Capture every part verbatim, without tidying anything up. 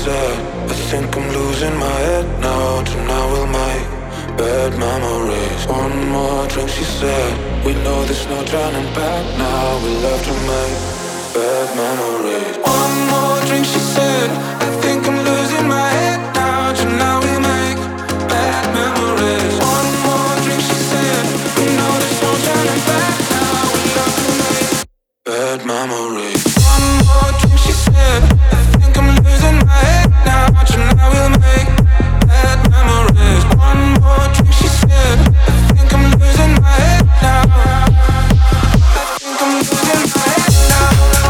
said, I think I'm losing my head now. Tonight we'll make bad memories. One more drink, she said, we know there's no turning back now. We love to make bad memories. One more drink, she said, I think I'm losing my head now. Tonight we'll make bad memories. One more drink, she said, we know there's no turning back now. We love to make bad memories. One more drink, she said, I think I'm losing my head now. Tonight we'll make bad memories. One more drink, she said, I think I'm losing my head now. I think I'm losing my head now.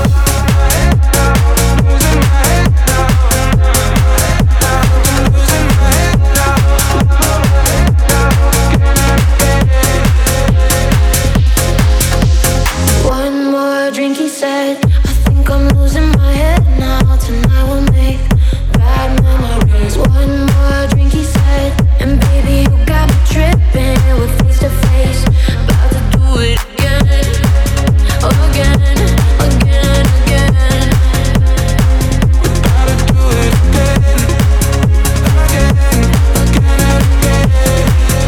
Losing my head now. I'm losing my head now. One more drink, he said, I think I'm losing my head now. Tonight we'll make bad memories. One more drink, he said, and baby, you got me tripping. We're face to face, about to do it again, again, again, again. About to do it again, again, again, again.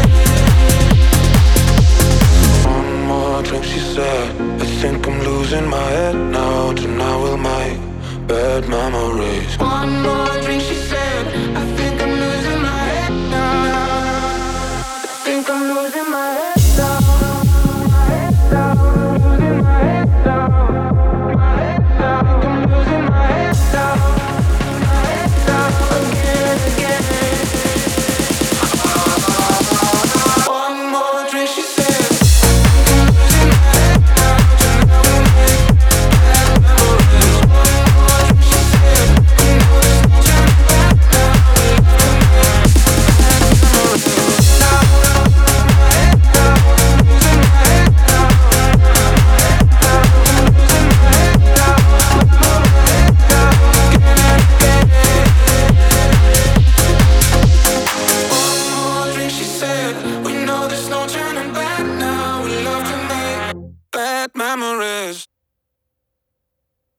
One more drink, she said, I think I'm losing my head now. Tonight we'll make bad memories. One more drink, she said, I think I'm losing my head now. I think I'm losing my head now. My head now. Losing my head now. My head now. I think I'm losing my head now. My head now. Again, again. One more drink, she said, I think I'm losing my head now. Tonight we'll make bad memories. One more drink, she said, we know there's no turning back now. We love to make bad memories. Now, my head now, losing my head now. My head now, losing my head now. My head now, again and again. One more drink, she said, we know there's no turning back now. We love to make bad memories.